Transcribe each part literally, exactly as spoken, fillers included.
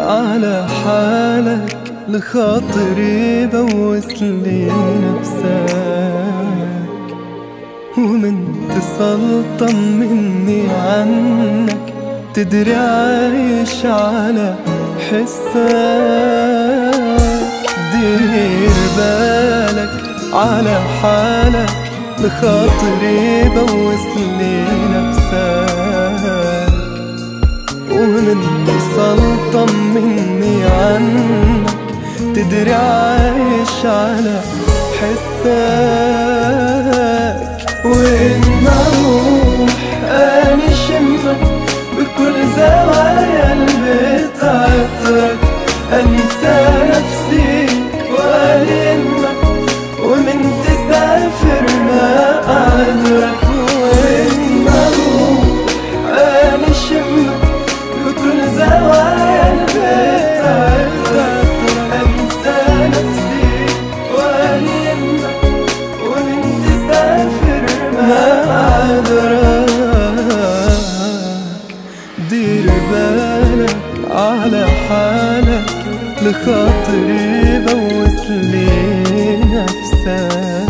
على حالك لخاطري بوسلي نفسك، ومن تصل طمني عنك تدري عايش على حسك. دير بالك على حالك لخاطري بوسلي نفسك، ومن تصل طمني عنك تدري عايش على حسك. وإن أروح أني شمك بكل زوايا البيت عطرك، أنسى نفسي وألمك ومن تسافر ما أعذرك. وإن أروح أني شمك بكل زوايا البيت عطرك، أنسى نفسي وألمك ومن تسافر ما أعذرك. دير بالك على حالك لخاطري بوسلي نفسك.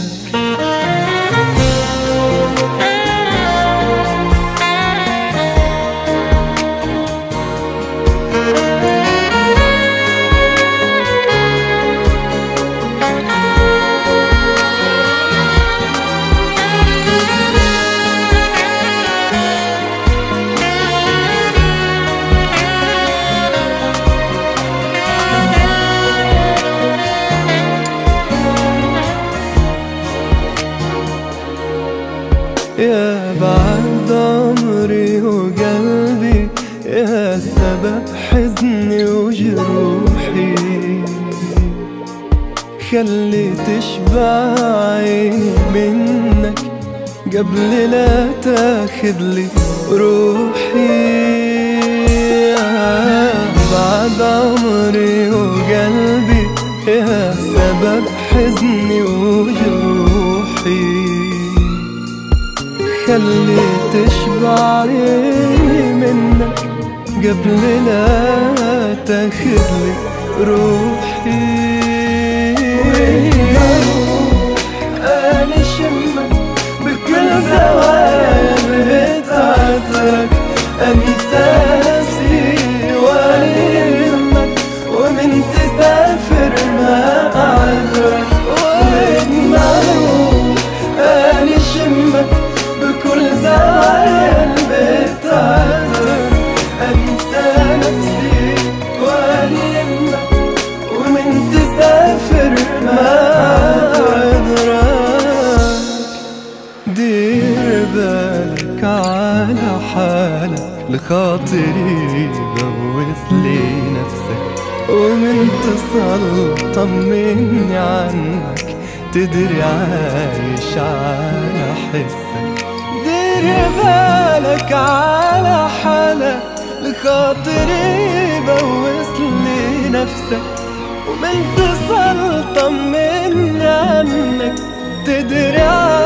يا بعد عمري وقلبي، يا سبب حزني وجروحي، خلي تشبع عيني منك قبل لا تاخذ لي روحي. يا بعد عمري وقلبي، يا سبب حزني وجروحي، خلي تشبع عيني منك قبل لا تاخذ لي روحي. أنا شمك بكل زوايا البيت عطرك، أنسى نفسي وألمك ومن تسافر ما أعذرك. وإن أروح أنا شمك بكل زوايا البيت عطرك، أنسى نفسي وألمك ومن تسافر ما أعذرك. دير بالك على حالك لخاطري بوسلي نفسك، ومن تصل طمني عنك تدري عايش على حسك. دير بالك على حالك لخاطري بوسلي نفسك، ومن تصل طمني عنك تدري